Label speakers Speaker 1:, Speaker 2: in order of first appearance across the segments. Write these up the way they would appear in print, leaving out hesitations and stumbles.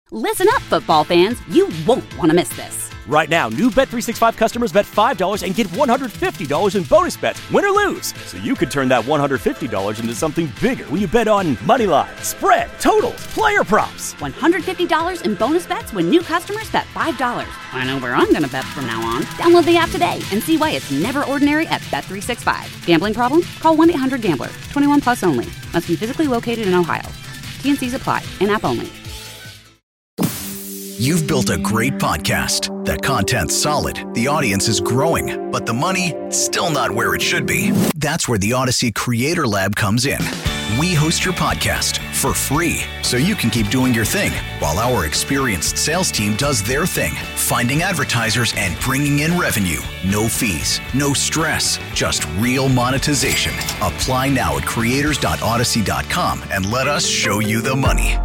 Speaker 1: Listen up, football fans. You won't want to miss this.
Speaker 2: Right now, new Bet365 customers bet $5 and get $150 in bonus bets, win or lose. So you could turn that $150 into something bigger when you bet on money line, spread, totals, player props.
Speaker 1: $150 in bonus bets when new customers bet $5. I know where I'm going to bet from now on. Download the app today and see why it's never ordinary at Bet365. Gambling problem? Call 1-800-GAMBLER. 21 plus only. Must be physically located in Ohio. T&Cs apply. In-app only.
Speaker 3: You've built a great podcast. The content's solid, the audience is growing, but the money, still not where it should be. That's where the Odyssey Creator Lab comes in. We host your podcast for free, so you can keep doing your thing, while our experienced sales team does their thing, finding advertisers and bringing in revenue. No fees, no stress, just real monetization. Apply now at creators.odyssey.com and let us show you the money.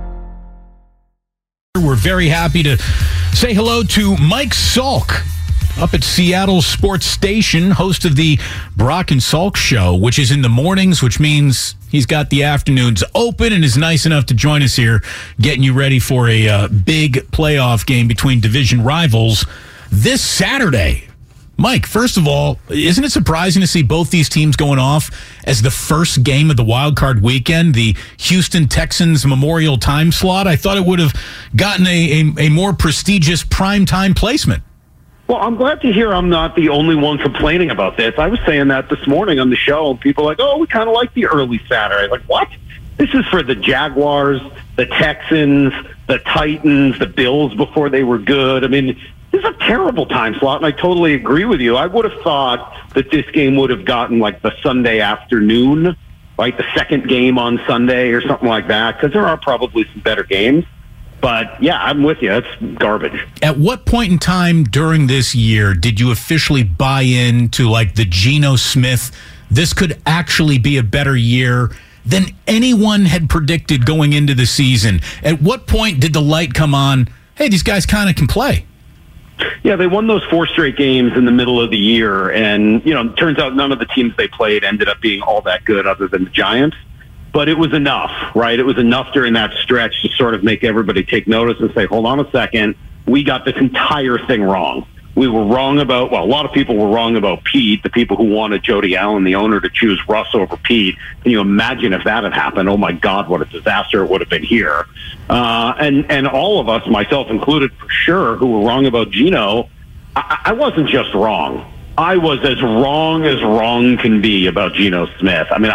Speaker 4: We're very happy to say hello to Mike Salk up at Seattle Sports Station, host of the Brock and Salk Show, which is in the mornings, which means he's got the afternoons open and is nice enough to join us here, getting you ready for a big playoff game between division rivals this Saturday. Mike, first of all, isn't it surprising to see both these teams going off as the first game of the wild card weekend, the Houston Texans Memorial time slot? I thought it would have gotten a more prestigious primetime placement.
Speaker 5: Well, I'm glad to hear I'm not the only one complaining about this. I was saying that this morning on the show, and people are like, oh, we kind of like the early Saturday. Like, what? This is for the Jaguars, the Texans, the Titans, the Bills before they were good. I mean, this is a terrible time slot, and I totally agree with you. I would have thought that this game would have gotten like the Sunday afternoon, like the second game on Sunday or something like that, because there are probably some better games. But, yeah, I'm with you. It's garbage.
Speaker 4: At what point in time during this year did you officially buy into, like, the Geno Smith, this could actually be a better year than anyone had predicted going into the season? At what point did the light come on, hey, these guys kind of can play?
Speaker 5: Yeah, they won those 4 straight games in the middle of the year, and, it turns out none of the teams they played ended up being all that good other than the Giants. But it was enough, right? It was enough during that stretch to sort of make everybody take notice and say, hold on a second, we got this entire thing wrong. We were wrong about, a lot of people were wrong about Pete, the people who wanted Jody Allen, the owner, to choose Russ over Pete. Can you imagine if that had happened? Oh, my God, what a disaster it would have been here. And all of us, myself included for sure, who were wrong about Geno, I wasn't just wrong. I was as wrong can be about Geno Smith. I mean,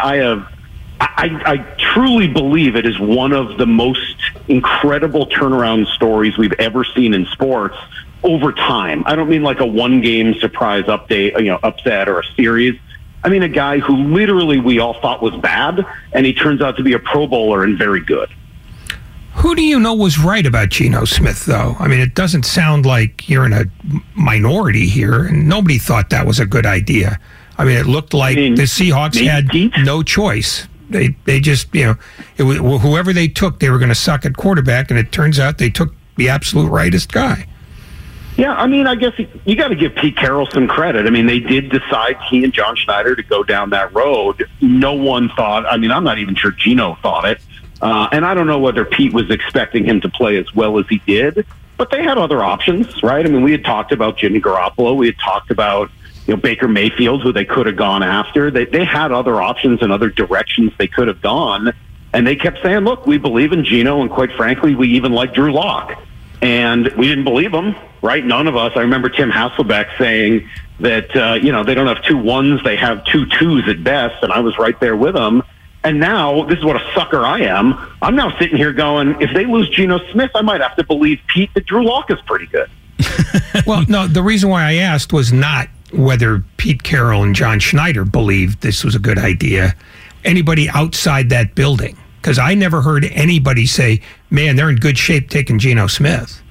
Speaker 5: I truly believe it is one of the most incredible turnaround stories we've ever seen in sports over time. I don't mean like a one-game surprise upset or a series. I mean a guy who literally we all thought was bad, and he turns out to be a Pro Bowler and very good.
Speaker 6: Who do you know was right about Geno Smith, though? I mean, it doesn't sound like you're in a minority here, and nobody thought that was a good idea. I mean, it looked like the Seahawks had no choice. They just, whoever they took, they were going to suck at quarterback, and it turns out they took the absolute rightest guy.
Speaker 5: Yeah, I mean, I guess you got to give Pete Carroll some credit. I mean, they did decide, he and John Schneider, to go down that road. No one thought, I'm not even sure Geno thought it. And I don't know whether Pete was expecting him to play as well as he did, but they had other options, right? I mean, we had talked about Jimmy Garoppolo. We had talked about Baker Mayfield, who they could have gone after. They had other options and other directions they could have gone. And they kept saying, look, we believe in Geno, and quite frankly, we even like Drew Lock. And we didn't believe him, right? None of us. I remember Tim Hasselbeck saying that, they don't have 2 1s, they have 2 2s at best. And I was right there with him. And now, this is what a sucker I am. I'm now sitting here going, if they lose Geno Smith, I might have to believe Pete that Drew Lock is pretty good.
Speaker 6: Well, no, the reason why I asked was not whether Pete Carroll and John Schneider believed this was a good idea. Anybody outside that building. Because I never heard anybody say, man, they're in good shape taking Geno Smith.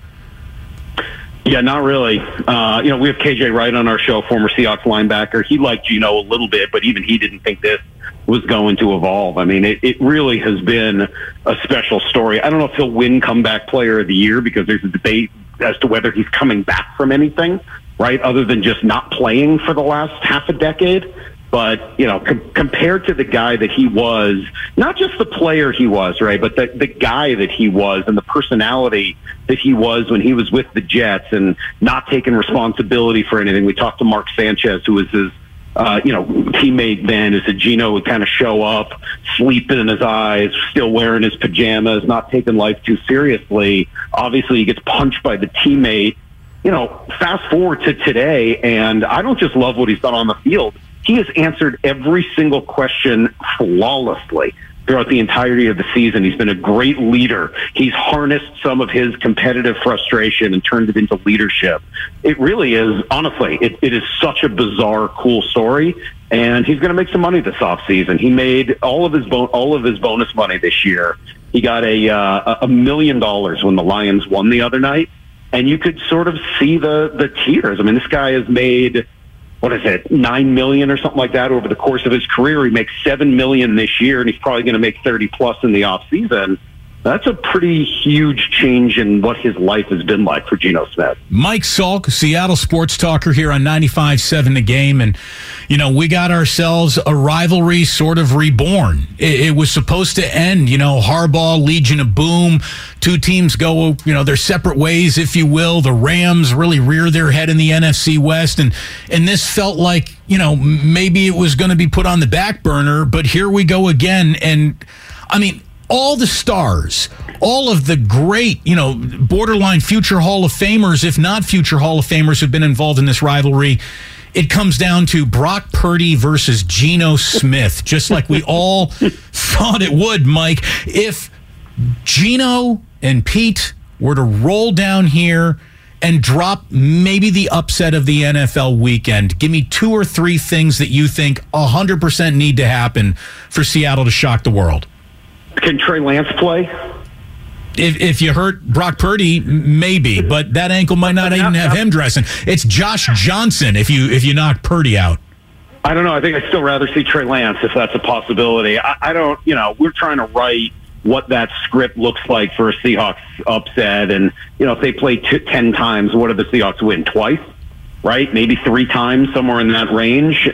Speaker 5: Yeah, not really. We have KJ Wright on our show, former Seahawks linebacker. He liked Geno a little bit, but even he didn't think this was going to evolve. I mean, it really has been a special story. I don't know if he'll win Comeback Player of the Year because there's a debate as to whether he's coming back from anything, right, other than just not playing for the last half a decade. But, compared to the guy that he was, not just the player he was, right, but the guy that he was and the personality that he was when he was with the Jets and not taking responsibility for anything. We talked to Mark Sanchez, who was his teammate then, who said Gino would kind of show up, sleeping in his eyes, still wearing his pajamas, not taking life too seriously. Obviously, he gets punched by the teammate. Fast forward to today, and I don't just love what he's done on the field. He has answered every single question flawlessly throughout the entirety of the season. He's been a great leader. He's harnessed some of his competitive frustration and turned it into leadership. It really is, honestly, it is such a bizarre, cool story. And he's going to make some money this offseason. He made all of his bonus money this year. He got $1 million when the Lions won the other night. And you could sort of see the tears. I mean, this guy has made, $9 million or something like that over the course of his career. He makes $7 million this year, and he's probably going to make 30 plus in the off season. That's a pretty huge change in what his life has been like for Geno Smith.
Speaker 4: Mike Salk, Seattle sports talker here on 95.7 The Game. And, we got ourselves a rivalry sort of reborn. It was supposed to end, Harbaugh, Legion of Boom. Two teams go, their separate ways, if you will. The Rams really rear their head in the NFC West. And this felt like, maybe it was going to be put on the back burner. But here we go again. And, all the stars, all of the great, borderline future Hall of Famers, if not future Hall of Famers, have been involved in this rivalry. It comes down to Brock Purdy versus Geno Smith, just like we all thought it would, Mike. If Geno and Pete were to roll down here and drop maybe the upset of the NFL weekend, give me 2 or 3 things that you think 100% need to happen for Seattle to shock the world.
Speaker 5: Can Trey Lance play?
Speaker 4: If you hurt Brock Purdy, maybe, but that ankle might not even have him dressing. It's Josh Johnson if you knock Purdy out.
Speaker 5: I don't know. I think I'd still rather see Trey Lance if that's a possibility. I don't, we're trying to write what that script looks like for a Seahawks upset. And, if they play 10 times, what do the Seahawks win? Twice, right? Maybe 3 times, somewhere in that range.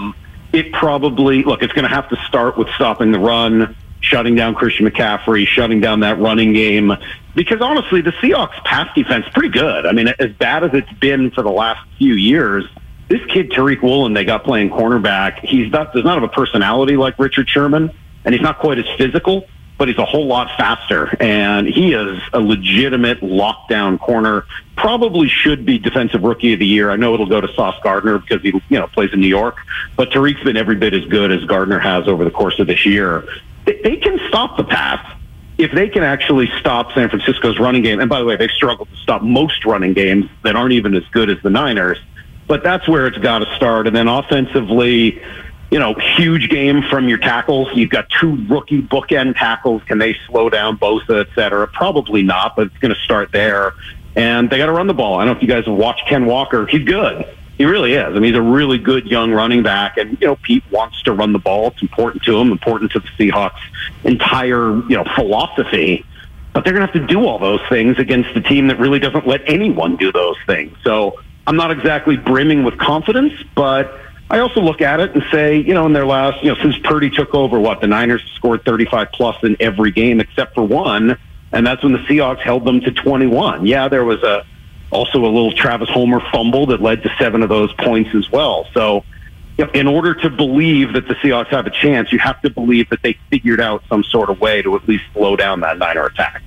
Speaker 5: It probably, it's going to have to start with stopping the run, shutting down Christian McCaffrey, shutting down that running game. Because honestly, the Seahawks pass defense is pretty good. I mean, as bad as it's been for the last few years, this kid, Tariq Woolen, they got playing cornerback. Does not have a personality like Richard Sherman, and he's not quite as physical, but he's a whole lot faster. And he is a legitimate lockdown corner. Probably should be Defensive Rookie of the Year. I know it'll go to Sauce Gardner because he plays in New York, but Tariq's been every bit as good as Gardner has over the course of this year. They can stop the pass if they can actually stop San Francisco's running game. And by the way, they've struggled to stop most running games that aren't even as good as the Niners. But that's where it's got to start. And then offensively, huge game from your tackles. You've got 2 rookie bookend tackles. Can they slow down Bosa, et cetera? Probably not, but it's going to start there. And they got to run the ball. I don't know if you guys have watched Ken Walker. He's good. He really is. I mean, he's a really good young running back, and Pete wants to run the ball. It's important to him, important to the Seahawks' entire philosophy. But they're going to have to do all those things against a team that really doesn't let anyone do those things. So I'm not exactly brimming with confidence, but I also look at it and say, in their last, since Purdy took over, the Niners scored 35 plus in every game except for one, and that's when the Seahawks held them to 21. Yeah, there was also a little Travis Homer fumble that led to 7 of those points as well. So in order to believe that the Seahawks have a chance, you have to believe that they figured out some sort of way to at least slow down that Niner attack.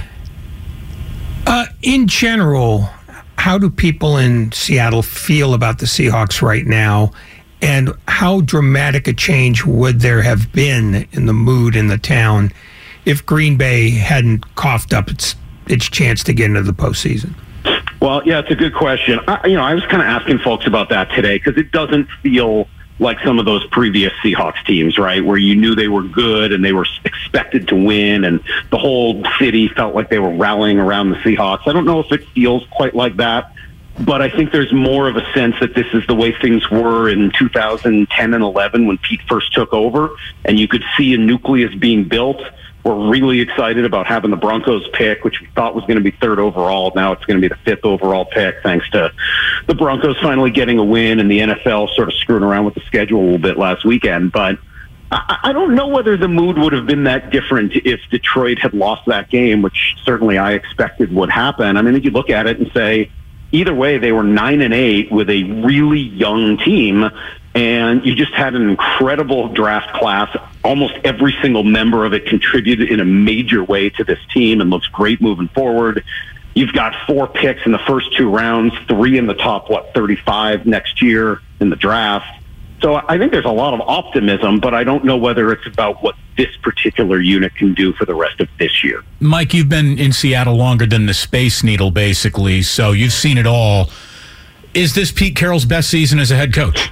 Speaker 6: In general, how do people in Seattle feel about the Seahawks right now? And how dramatic a change would there have been in the mood in the town if Green Bay hadn't coughed up its chance to get into the postseason?
Speaker 5: Well, yeah, it's a good question. I was kind of asking folks about that today because it doesn't feel like some of those previous Seahawks teams, right, where you knew they were good and they were expected to win and the whole city felt like they were rallying around the Seahawks. I don't know if it feels quite like that, but I think there's more of a sense that this is the way things were in 2010 and 11 when Pete first took over, and you could see a nucleus being built. We're really excited about having the Broncos pick, which we thought was going to be 3rd overall. Now it's going to be the 5th overall pick, thanks to the Broncos finally getting a win and the NFL sort of screwing around with the schedule a little bit last weekend. But I don't know whether the mood would have been that different if Detroit had lost that game, which certainly I expected would happen. I mean, you look at it and say, either way, they were 9-8 with a really young team, and you just had an incredible draft class. Almost every single member of it contributed in a major way to this team and looks great moving forward. You've got 4 picks in the first 2 rounds, 3 in the top, 35 next year in the draft. So I think there's a lot of optimism, but I don't know whether it's about what this particular unit can do for the rest of this year.
Speaker 4: Mike, you've been in Seattle longer than the Space Needle, basically, so you've seen it all. Is this Pete Carroll's best season as a head coach?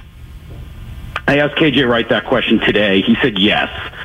Speaker 5: I asked KJ Wright that question today. He said yes.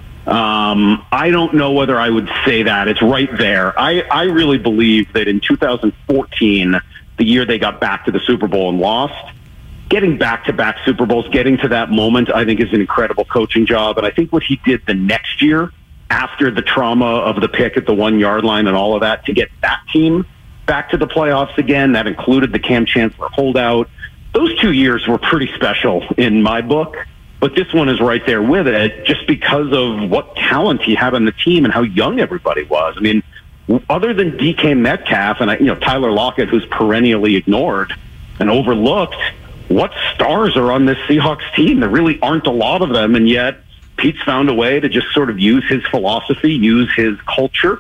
Speaker 5: I don't know whether I would say that. It's right there. I really believe that in 2014, the year they got back to the Super Bowl and lost, getting back-to-back Super Bowls, getting to that moment, I think is an incredible coaching job. And I think what he did the next year, after the trauma of the pick at the 1-yard line and all of that, to get that team back to the playoffs again, that included the Cam Chancellor holdout. Those 2 years were pretty special in my book. But this one is right there with it just because of what talent he had on the team and how young everybody was. I mean, other than DK Metcalf and Tyler Lockett, who's perennially ignored and overlooked, what stars are on this Seahawks team? There really aren't a lot of them, and yet Pete's found a way to just sort of use his philosophy, use his culture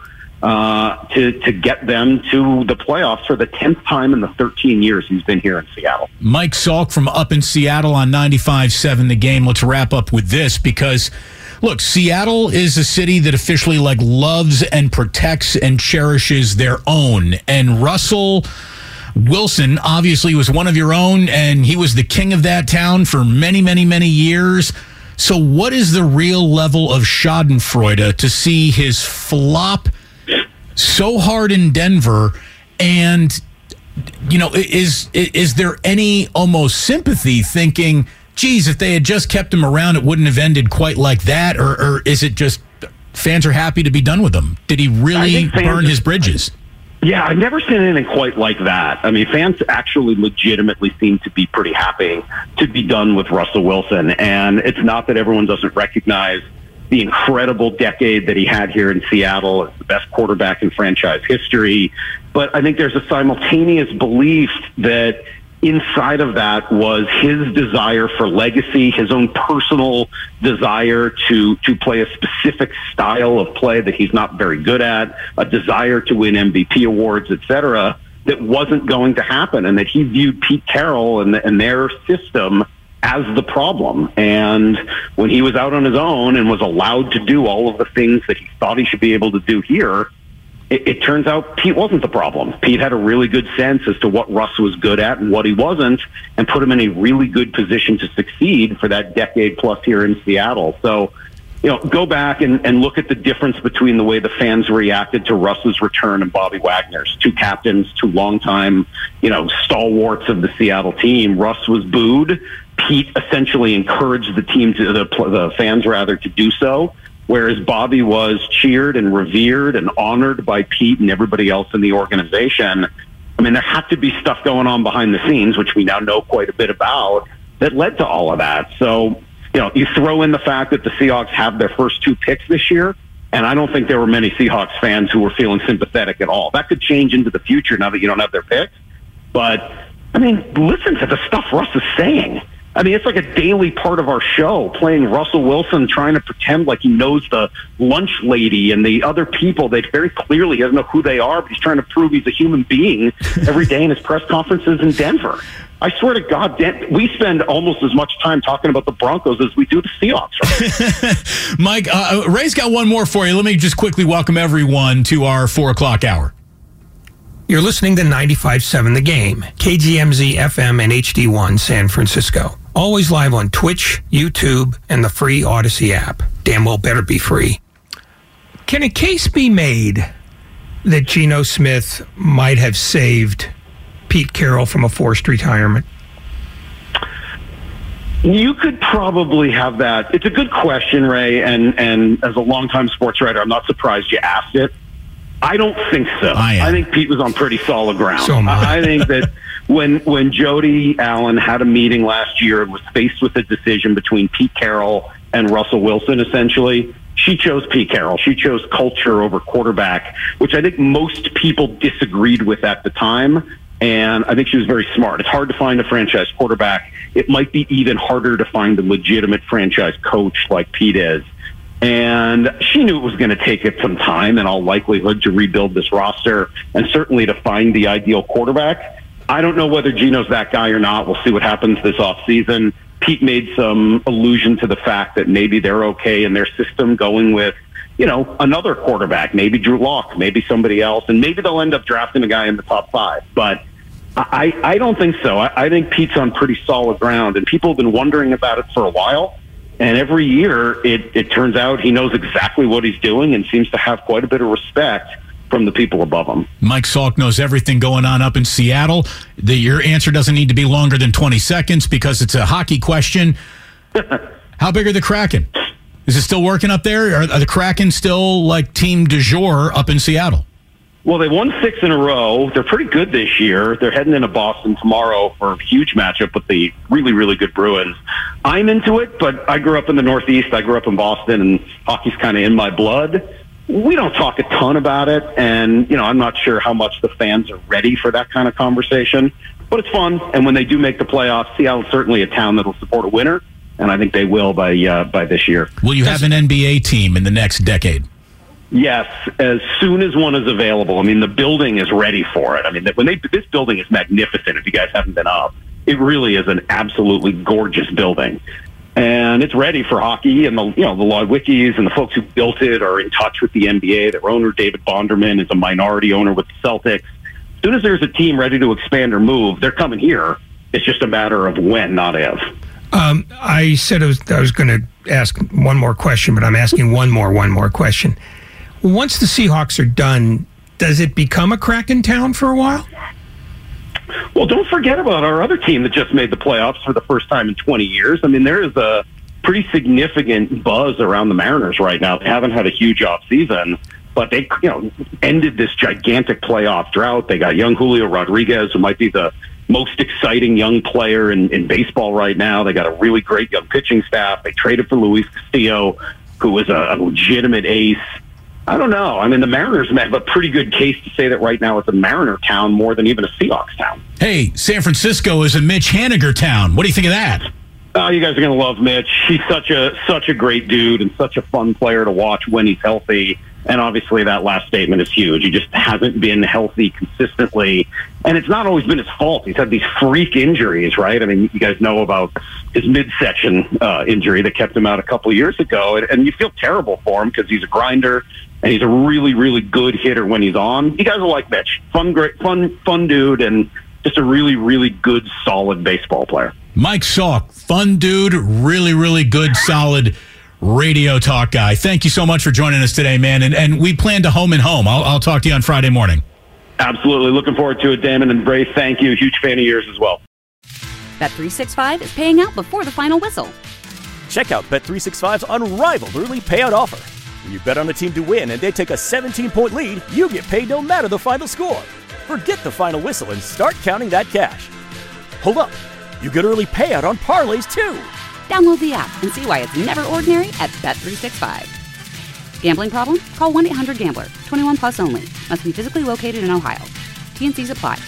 Speaker 5: to get them to the playoffs for the 10th time in the 13 years he's been here in Seattle.
Speaker 4: Mike Salk from up in Seattle on 95.7 The Game. Let's wrap up with this because, look, Seattle is a city that officially loves and protects and cherishes their own, and Russell Wilson obviously was one of your own, and he was the king of that town for many, many, many years. So what is the real level of schadenfreude to see his flop so hard in Denver? And, is there any almost sympathy thinking, geez, if they had just kept him around, it wouldn't have ended quite like that? Or is it just fans are happy to be done with him? Did he really burn his bridges?
Speaker 5: Yeah, I've never seen anything quite like that. I mean, fans actually legitimately seem to be pretty happy to be done with Russell Wilson. And it's not that everyone doesn't recognize the incredible decade that he had here in Seattle as the best quarterback in franchise history. But I think there's a simultaneous belief that inside of that was his desire for legacy, his own personal desire to play a specific style of play that he's not very good at, a desire to win MVP awards, etc., that wasn't going to happen, and that he viewed Pete Carroll and their system as the problem. And when he was out on his own and was allowed to do all of the things that he thought he should be able to do here, it turns out Pete wasn't the problem. Pete had a really good sense as to what Russ was good at and what he wasn't, and put him in a really good position to succeed for that decade plus here in Seattle. So, go back and look at the difference between the way the fans reacted to Russ's return and Bobby Wagner's. 2 captains, 2 longtime, stalwarts of the Seattle team. Russ was booed. Pete essentially encouraged the team the fans rather to do so. Whereas Bobby was cheered and revered and honored by Pete and everybody else in the organization. I mean, there had to be stuff going on behind the scenes, which we now know quite a bit about, that led to all of that. So, you throw in the fact that the Seahawks have their first 2 picks this year, and I don't think there were many Seahawks fans who were feeling sympathetic at all. That could change into the future now that you don't have their picks. But, I mean, listen to the stuff Russ is saying. I mean, it's like a daily part of our show, playing Russell Wilson, trying to pretend like he knows the lunch lady and the other people that very clearly doesn't know who they are, but he's trying to prove he's a human being every day in his press conferences in Denver. I swear to God, we spend almost as much time talking about the Broncos as we do the Seahawks. Right?
Speaker 4: Mike, Ray's got one more for you. Let me just quickly welcome everyone to our 4 o'clock hour.
Speaker 6: You're listening to 95.7 The Game, KGMZ FM and HD1 San Francisco. Always live on Twitch, YouTube, and the free Odyssey app. Damn well better be free. Can a case be made that Geno Smith might have saved Pete Carroll from a forced retirement?
Speaker 5: You could probably have that. It's a good question, Ray, and as a longtime sports writer, I'm not surprised you asked it. I don't think so. I think Pete was on pretty solid ground.
Speaker 6: So
Speaker 5: I think that when Jody Allen had a meeting last year and was faced with a decision between Pete Carroll and Russell Wilson, essentially, she chose Pete Carroll. She chose culture over quarterback, which I think most people disagreed with at the time. And I think she was very smart. It's hard to find a franchise quarterback. It might be even harder to find a legitimate franchise coach like Pete is. And she knew it was going to take it some time in all likelihood to rebuild this roster and certainly to find the ideal quarterback. I don't know whether Gino's that guy or not. We'll see what happens this offseason. Pete made some allusion to the fact that maybe they're okay in their system going with, another quarterback, maybe Drew Lock, maybe somebody else, and maybe they'll end up drafting a guy in the top 5. But I don't think so. I think Pete's on pretty solid ground, and people have been wondering about it for a while. And every year, it turns out he knows exactly what he's doing and seems to have quite a bit of respect from the people above him.
Speaker 4: Mike Salk knows everything going on up in Seattle. Your answer doesn't need to be longer than 20 seconds because it's a hockey question. How big are the Kraken? Is it still working up there? Are the Kraken still like team du jour up in Seattle?
Speaker 5: Well, they won 6 in a row. They're pretty good this year. They're heading into Boston tomorrow for a huge matchup with the really, really good Bruins. I'm into it, but I grew up in the Northeast. I grew up in Boston, and hockey's kind of in my blood. We don't talk a ton about it, and, I'm not sure how much the fans are ready for that kind of conversation. But it's fun, and when they do make the playoffs, Seattle's certainly a town that will support a winner, and I think they will by this year.
Speaker 4: Will you have an NBA team in the next decade?
Speaker 5: Yes, as soon as one is available. I mean, the building is ready for it. I mean, this building is magnificent. If you guys haven't been up, it really is an absolutely gorgeous building, and it's ready for hockey. And the Ludwickies and the folks who built it are in touch with the NBA. Their owner, David Bonderman, is a minority owner with the Celtics. As soon as there's a team ready to expand or move, they're coming here. It's just a matter of when, not if.
Speaker 6: I said I was going to ask one more question, but I'm asking one more question. Once the Seahawks are done, does it become a Kraken town for a while?
Speaker 5: Well, don't forget about our other team that just made the playoffs for the first time in 20 years. I mean, there is a pretty significant buzz around the Mariners right now. They haven't had a huge offseason, but they ended this gigantic playoff drought. They got young Julio Rodriguez, who might be the most exciting young player in baseball right now. They got a really great young pitching staff. They traded for Luis Castillo, who was a legitimate ace. I don't know. I mean, the Mariners have a pretty good case to say that right now it's a Mariner town more than even a Seahawks town.
Speaker 4: Hey, San Francisco is a Mitch Haniger town. What do you think of that?
Speaker 5: Oh, you guys are going to love Mitch. He's such a great dude and such a fun player to watch when he's healthy. And obviously that last statement is huge. He just hasn't been healthy consistently. And it's not always been his fault. He's had these freak injuries, right? I mean, you guys know about his midsection injury that kept him out a couple of years ago. And you feel terrible for him because he's a grinder and he's a really, really good hitter when he's on. You guys will like Mitch. Fun dude, and just a really, really good, solid baseball player.
Speaker 4: Mike Salk, fun dude, really, really good, solid radio talk guy. Thank you so much for joining us today, man. And we plan to home and home. I'll talk to you on Friday morning.
Speaker 5: Absolutely. Looking forward to it, Damon. And Bray, thank you. Huge fan of yours as well.
Speaker 1: Bet365 is paying out before the final whistle.
Speaker 2: Check out Bet365's unrivaled early payout offer. When you bet on a team to win and they take a 17-point lead, you get paid no matter the final score. Forget the final whistle and start counting that cash. Hold up. You get early payout on parlays, too.
Speaker 1: Download the app and see why it's never ordinary at Bet365. Gambling problem? Call 1-800-GAMBLER. 21 plus only. Must be physically located in Ohio. T&Cs apply.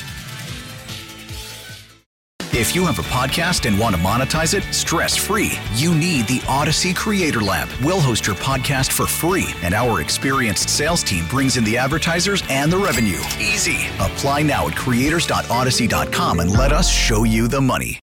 Speaker 3: If you have a podcast and want to monetize it stress-free, you need the Odyssey Creator Lab. We'll host your podcast for free, and our experienced sales team brings in the advertisers and the revenue. Easy. Apply now at creators.odyssey.com and let us show you the money.